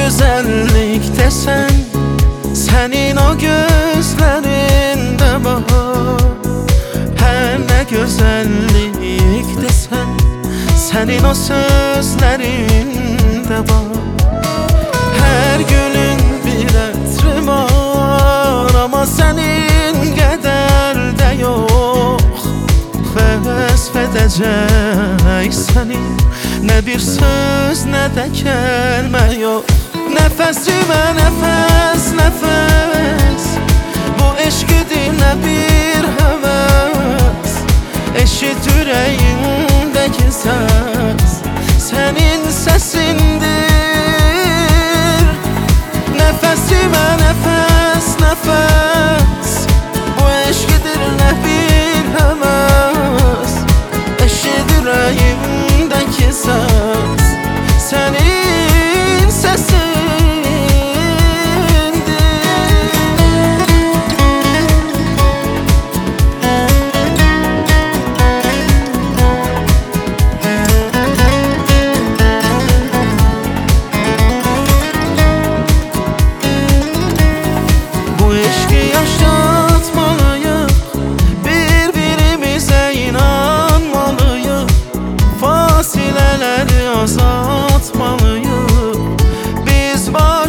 güzellik desen, senin o gözlerinde bahar. Her ne güzellik desen, senin o sözlerinde var. Her gülün bir ətri var, ama senin kadar da yok. Vəsf edəcək səni, ne bir söz ne de kelime yok. Nefesime nefes nefes, bu eşkidir ne bir heves. Eşit yüreğimdeki ses, senin sesindir. Nefesime nefes nefes, bu eşkidir ne bir heves. Eşit yüreğimdeki ses, senin sesindir. Bu eşki yaşatmalıyıq, bir-birimizə inanmalıyıq. Fasilələri azaltmalıyıq, biz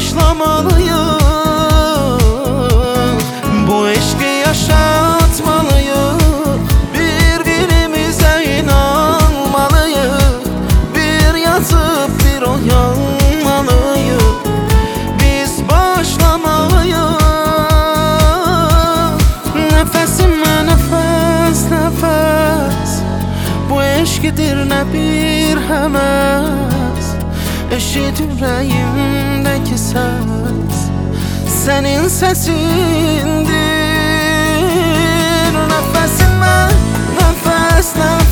başlamalıyıq. Bu eşki yaşatmalıyıq, bir-birimizə inanmalıyıq. Bir yatıp bir uyanmalıyıq, biz başlamalıyıq. Nefesime nefes nefes, bu eşkidir ne bir hemes. Eşit yüreğimdeki ses, senin sesindir. Nefesime nefes nefes,